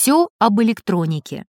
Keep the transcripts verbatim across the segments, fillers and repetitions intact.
Все об электронике.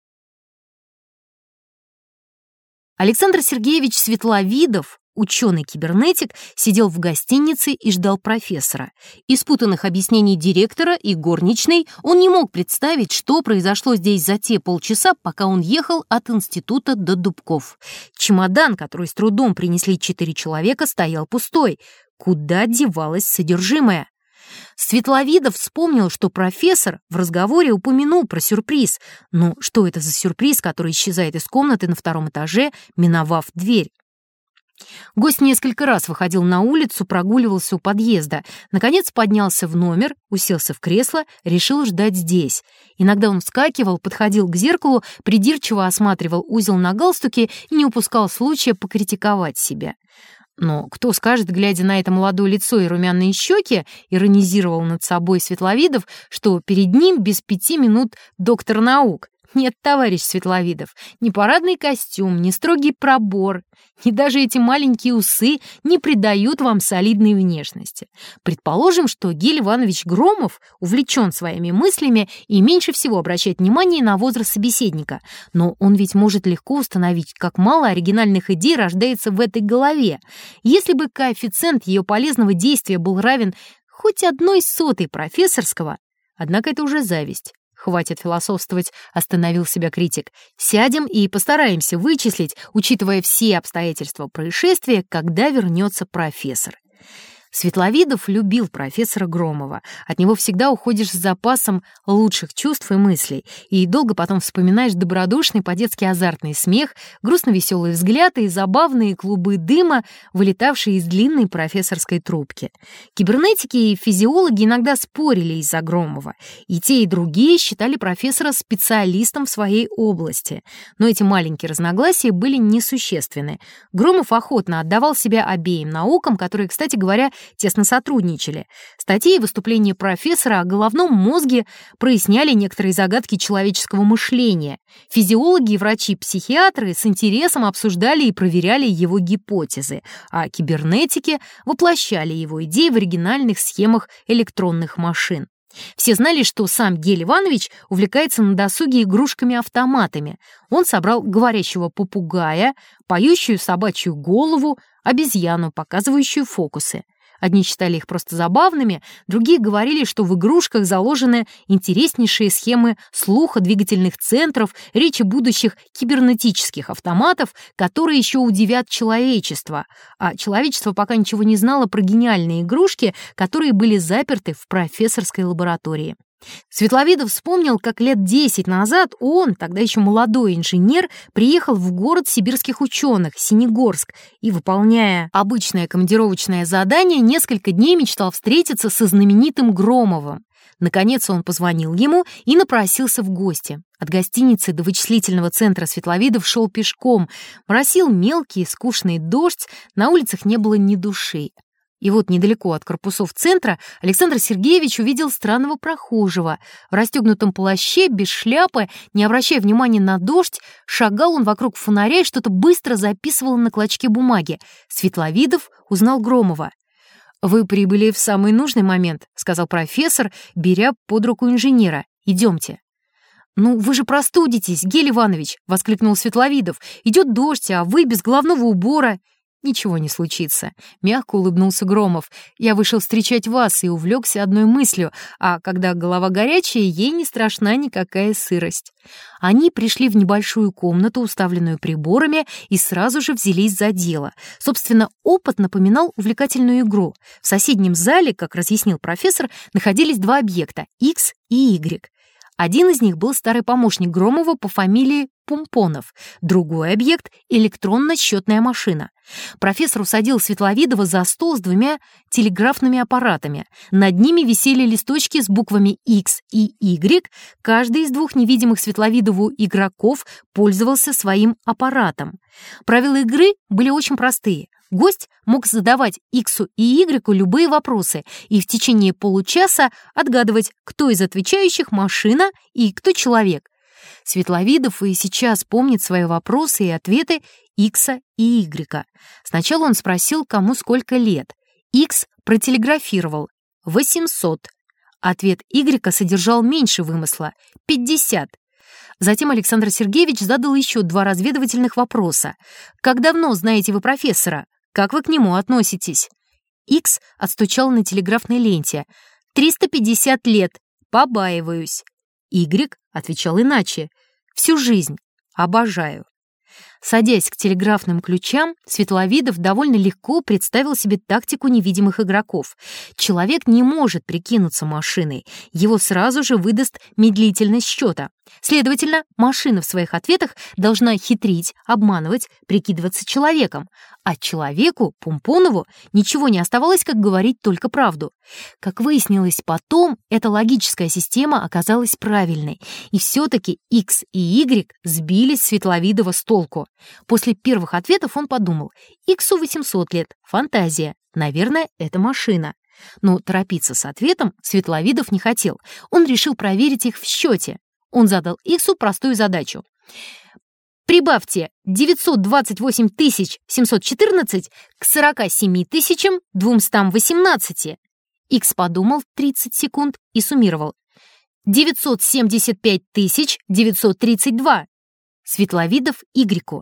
Александр Сергеевич Светловидов, ученый-кибернетик, сидел в гостинице и ждал профессора. Из путанных объяснений директора и горничной он не мог представить, что произошло здесь за те полчаса, пока он ехал от института до Дубков. Чемодан, который с трудом принесли четыре человека, стоял пустой. Куда девалось содержимое? Светловидов вспомнил, что профессор в разговоре упомянул про сюрприз. Но что это за сюрприз, который исчезает из комнаты на втором этаже, миновав дверь? Гость несколько раз выходил на улицу, прогуливался у подъезда. Наконец поднялся в номер, уселся в кресло, решил ждать здесь. Иногда он вскакивал, подходил к зеркалу, придирчиво осматривал узел на галстуке и не упускал случая покритиковать себя. Но кто скажет, глядя на это молодое лицо и румяные щеки, иронизировал над собой Светловидов, что перед ним без пяти минут доктор наук. Нет, товарищ Светловидов, ни парадный костюм, ни строгий пробор, ни даже эти маленькие усы не придают вам солидной внешности. Предположим, что Гель Иванович Громов увлечен своими мыслями и меньше всего обращает внимание на возраст собеседника. Но он ведь может легко установить, как мало оригинальных идей рождается в этой голове. Если бы коэффициент ее полезного действия был равен хоть одной сотой профессорского, однако это уже зависть. «Хватит философствовать», — остановил себя критик. «Сядем и постараемся вычислить, учитывая все обстоятельства происшествия, когда вернется профессор». Светловидов любил профессора Громова. От него всегда уходишь с запасом лучших чувств и мыслей, и долго потом вспоминаешь добродушный, по-детски азартный смех, грустно-веселые взгляды и забавные клубы дыма, вылетавшие из длинной профессорской трубки. Кибернетики и физиологи иногда спорили из-за Громова, и те, и другие считали профессора специалистом в своей области. Но эти маленькие разногласия были несущественны. Громов охотно отдавал себя обеим наукам, которые, кстати говоря, тесно сотрудничали. Статьи и выступления профессора о головном мозге проясняли некоторые загадки человеческого мышления. Физиологи и врачи-психиатры с интересом обсуждали и проверяли его гипотезы, а кибернетики воплощали его идеи в оригинальных схемах электронных машин. Все знали, что сам Гель Иванович увлекается на досуге игрушками-автоматами. Он собрал говорящего попугая, поющую собачью голову, обезьяну, показывающую фокусы. Одни считали их просто забавными, другие говорили, что в игрушках заложены интереснейшие схемы слуха, двигательных центров, речи будущих кибернетических автоматов, которые еще удивят человечество. А человечество пока ничего не знало про гениальные игрушки, которые были заперты в профессорской лаборатории. Светловидов вспомнил, как лет десять назад он, тогда еще молодой инженер, приехал в город сибирских ученых, Синегорск, и, выполняя обычное командировочное задание, несколько дней мечтал встретиться со знаменитым Громовым. Наконец он позвонил ему и напросился в гости. От гостиницы до вычислительного центра Светловидов шел пешком. Моросил мелкий, скучный дождь, на улицах не было ни души. И вот недалеко от корпусов центра Александр Сергеевич увидел странного прохожего. В расстегнутом плаще, без шляпы, не обращая внимания на дождь, шагал он вокруг фонаря и что-то быстро записывал на клочке бумаги. Светловидов узнал Громова. «Вы прибыли в самый нужный момент», — сказал профессор, беря под руку инженера. «Идемте». «Ну, вы же простудитесь, Гель Иванович», — воскликнул Светловидов. «Идет дождь, а вы без головного убора». «Ничего не случится», — мягко улыбнулся Громов. «Я вышел встречать вас и увлекся одной мыслью, а когда голова горячая, ей не страшна никакая сырость». Они пришли в небольшую комнату, уставленную приборами, и сразу же взялись за дело. Собственно, опыт напоминал увлекательную игру. В соседнем зале, как разъяснил профессор, находились два объекта — X и Y. Один из них был старый помощник Громова по фамилии Пумпонов, другой объект — электронно-счетная машина. Профессор усадил Светловидова за стол с двумя телеграфными аппаратами. Над ними висели листочки с буквами X и Y. Каждый из двух невидимых Светловидову игроков пользовался своим аппаратом. Правила игры были очень простые. Гость мог задавать X и Y любые вопросы и в течение получаса отгадывать, кто из отвечающих машина и кто человек. Светловидов и сейчас помнит свои вопросы и ответы X и Y. Сначала он спросил, кому сколько лет. X протелеграфировал восемьсот, Ответ Y содержал меньше вымысла — пятьдесят. Затем Александр Сергеевич задал еще два разведывательных вопроса. «Как давно знаете вы профессора? Как вы к нему относитесь?» X отстучал на телеграфной ленте. «триста пятьдесят лет. Побаиваюсь». Y отвечал иначе. «Всю жизнь. Обожаю». Садясь к телеграфным ключам, Светловидов довольно легко представил себе тактику невидимых игроков. Человек не может прикинуться машиной, его сразу же выдаст медлительность счета. Следовательно, машина в своих ответах должна хитрить, обманывать, прикидываться человеком. А человеку, Пумпонову, ничего не оставалось, как говорить только правду. Как выяснилось потом, эта логическая система оказалась правильной, и все-таки X и Y сбили Светловидова с толку. После первых ответов он подумал: Иксу восемьсот лет, фантазия, наверное, это машина. Но торопиться с ответом Светловидов не хотел, он решил проверить их в счете. Он задал Иксу простую задачу. Прибавьте девятьсот двадцать восемь тысяч семьсот четырнадцать к сорок семь тысяч двести восемнадцать. Икс подумал тридцать секунд и суммировал. девятьсот семьдесят пять тысяч девятьсот тридцать два. Светловидов Игреку.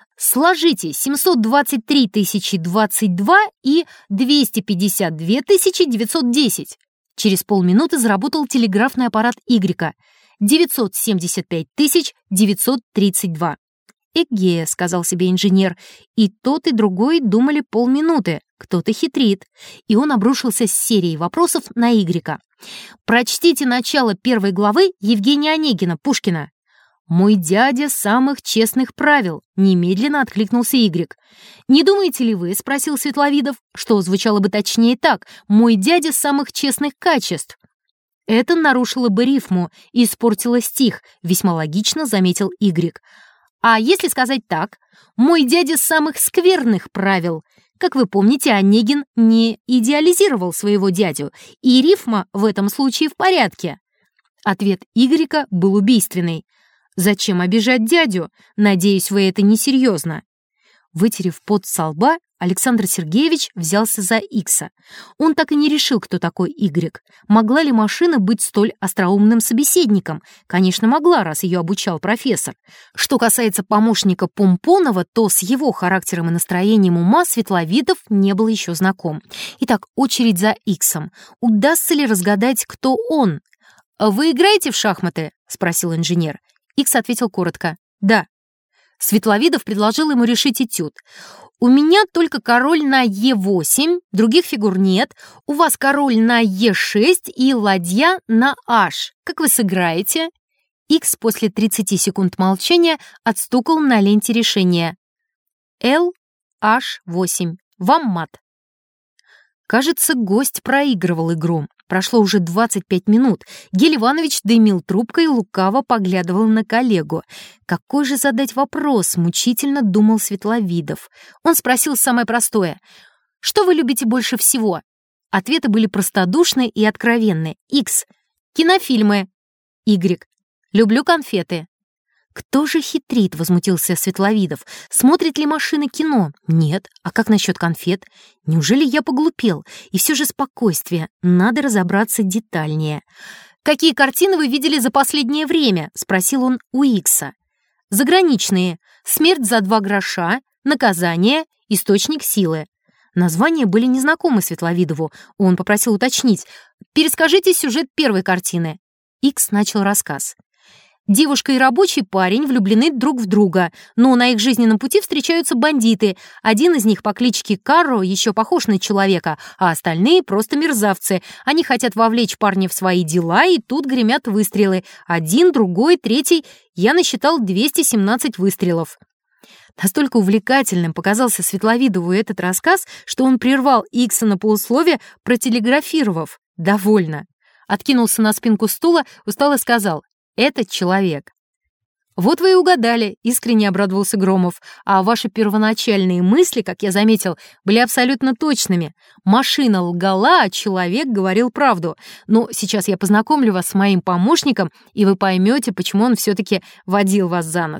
Сложите семьсот двадцать три тысячи двадцать два и двести пятьдесят две тысячи девятьсот десять. Через полминуты заработал телеграфный аппарат Игрека. девятьсот семьдесят пять тысяч девятьсот тридцать два. «Эге», — сказал себе инженер, и тот, и другой думали полминуты. Кто-то хитрит. И он обрушился с серией вопросов на Игрека. «Прочтите начало первой главы Евгения Онегина, Пушкина». «Мой дядя самых честных правил», — немедленно откликнулся Игрек. «Не думаете ли вы, — спросил Светловидов, — что звучало бы точнее так: мой дядя самых честных качеств?» Это нарушило бы рифму и испортило стих, весьма логично заметил Игрек. А если сказать так: мой дядя самых скверных правил? Как вы помните, Онегин не идеализировал своего дядю, и рифма в этом случае в порядке. Ответ Игрека был убийственный. «Зачем обижать дядю? Надеюсь, вы это несерьезно». Вытерев пот со лба, Александр Сергеевич взялся за Икса. Он так и не решил, кто такой Игрек. Могла ли машина быть столь остроумным собеседником? Конечно, могла, раз ее обучал профессор. Что касается помощника Пумпонова, то с его характером и настроением ума Светловидов не был еще знаком. Итак, очередь за Иксом. Удастся ли разгадать, кто он? «Вы играете в шахматы?» — спросил инженер. Икс ответил коротко: «Да». Светловидов предложил ему решить этюд. «У меня только король на е восемь, других фигур нет. У вас король на е шесть и ладья на аш. Как вы сыграете?» Икс после тридцати секунд молчания отстукал на ленте решения. Л аш восемь. Вам мат. Кажется, гость проигрывал игру. Прошло уже двадцать пять минут. Гель Иванович дымил трубкой и лукаво поглядывал на коллегу. Какой же задать вопрос, мучительно думал Светловидов. Он спросил самое простое: «Что вы любите больше всего?» Ответы были простодушны и откровенны. Икс: «Кинофильмы». Y: «Люблю конфеты». «Кто же хитрит?» — возмутился Светловидов. «Смотрит ли машина кино? Нет. А как насчет конфет? Неужели я поглупел? И все же спокойствие. Надо разобраться детальнее». «Какие картины вы видели за последнее время?» — спросил он у Икса. «Заграничные. Смерть за два гроша. Наказание. Источник силы». Названия были незнакомы Светловидову. Он попросил уточнить. «Перескажите сюжет первой картины». Икс начал рассказ. Девушка и рабочий парень влюблены друг в друга, но на их жизненном пути встречаются бандиты. Один из них по кличке Карро еще похож на человека, а остальные просто мерзавцы. Они хотят вовлечь парня в свои дела, и тут гремят выстрелы. Один, другой, третий. Я насчитал двести семнадцать выстрелов. Настолько увлекательным показался Светловидову этот рассказ, что он прервал Икса на полусловие, протелеграфировав. «Довольно». Откинулся на спинку стула, устало сказал: «Этот человек». «Вот вы и угадали», — искренне обрадовался Громов. «А ваши первоначальные мысли, как я заметил, были абсолютно точными. Машина лгала, а человек говорил правду. Но сейчас я познакомлю вас с моим помощником, и вы поймете, почему он все-таки водил вас за нос».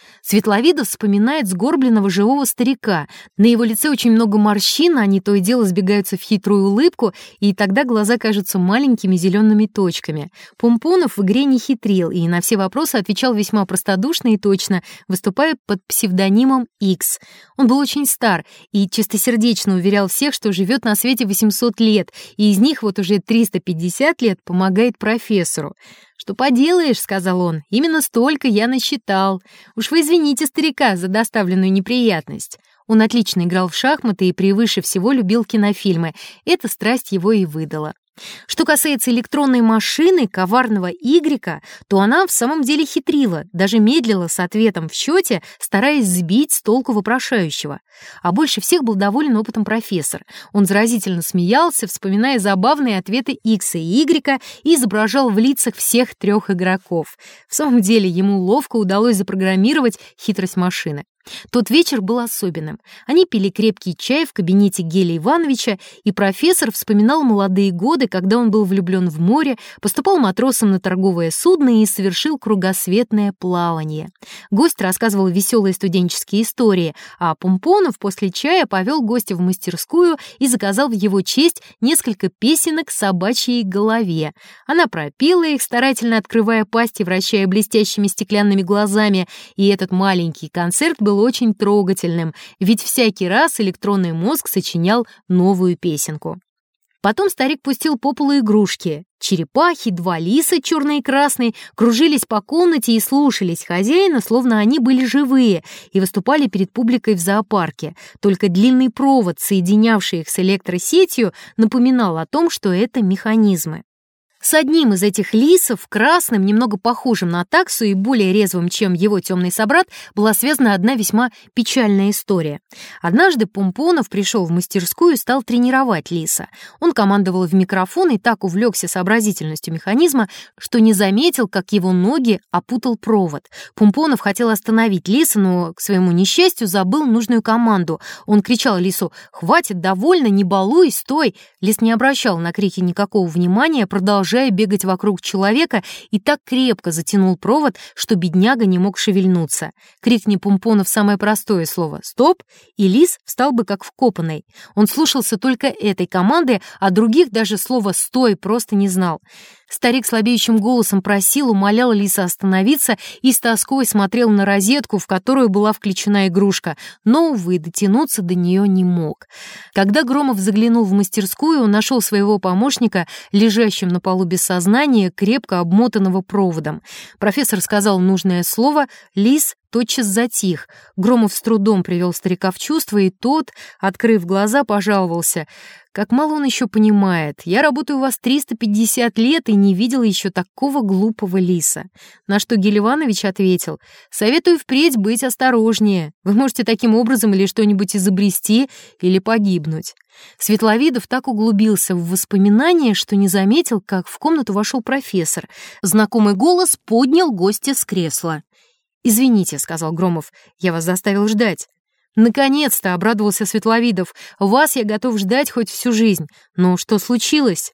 Светловидов вспоминает сгорбленного живого старика. На его лице очень много морщин, они то и дело сбегаются в хитрую улыбку, и тогда глаза кажутся маленькими зелеными точками. Помпонов в игре не хитрил и на все вопросы отвечал весьма простодушно и точно, выступая под псевдонимом Икс. Он был очень стар и чистосердечно уверял всех, что живет на свете восемьсот лет, и из них вот уже триста пятьдесят лет помогает профессору. «Что поделаешь», — сказал он, — «именно столько я насчитал. Уж вы извините старика за доставленную неприятность». Он отлично играл в шахматы и превыше всего любил кинофильмы. Эта страсть его и выдала. Что касается электронной машины, коварного Игрека, то она в самом деле хитрила, даже медлила с ответом в счете, стараясь сбить с толку вопрошающего. А больше всех был доволен опытом профессор. Он заразительно смеялся, вспоминая забавные ответы Икса и Игрека, и изображал в лицах всех трех игроков. В самом деле ему ловко удалось запрограммировать хитрость машины. Тот вечер был особенным. Они пили крепкий чай в кабинете Гелия Ивановича, и профессор вспоминал молодые годы, когда он был влюблен в море, поступал матросом на торговое судно и совершил кругосветное плавание. Гость рассказывал веселые студенческие истории, а Помпонов после чая повел гостя в мастерскую и заказал в его честь несколько песенок собачьей голове. Она пропела их, старательно открывая пасть и вращая блестящими стеклянными глазами, и этот маленький концерт был очень трогательным, ведь всякий раз электронный мозг сочинял новую песенку. Потом старик пустил по полу игрушки. Черепахи, два лиса, черные и красные, кружились по комнате и слушались хозяина, словно они были живые, и выступали перед публикой в зоопарке. Только длинный провод, соединявший их с электросетью, напоминал о том, что это механизмы. С одним из этих лисов, красным, немного похожим на таксу и более резвым, чем его темный собрат, была связана одна весьма печальная история. Однажды Помпонов пришел в мастерскую и стал тренировать лиса. Он командовал в микрофон и так увлекся сообразительностью механизма, что не заметил, как его ноги опутал провод. Помпонов хотел остановить лиса, но, к своему несчастью, забыл нужную команду. Он кричал лису: «Хватит, довольно, не балуй, стой!» Лис не обращал на крики никакого внимания, продолжая бегать вокруг человека, и так крепко затянул провод, что бедняга не мог шевельнуться. Крикни Помпонов самое простое слово «стоп», и лис встал бы как вкопанный. Он слушался только этой команды, а других даже слова «стой» просто не знал. Старик слабеющим голосом просил, умолял лиса остановиться и с тоской смотрел на розетку, в которую была включена игрушка, но, увы, дотянуться до нее не мог. Когда Громов заглянул в мастерскую, он нашел своего помощника, лежащим на полу без сознания, крепко обмотанного проводом. Профессор сказал нужное слово, лис тотчас затих. Громов с трудом привел старика в чувство, и тот, открыв глаза, пожаловался: «Как мало он еще понимает. Я работаю у вас триста пятьдесят лет и не видел еще такого глупого лиса». На что Гелий Иванович ответил: «Советую впредь быть осторожнее. Вы можете таким образом или что-нибудь изобрести, или погибнуть». Светловидов так углубился в воспоминания, что не заметил, как в комнату вошел профессор. Знакомый голос поднял гостя с кресла. «Извините», — сказал Громов, — «я вас заставил ждать». «Наконец-то», — обрадовался Светловидов, — «вас я готов ждать хоть всю жизнь. Но что случилось?»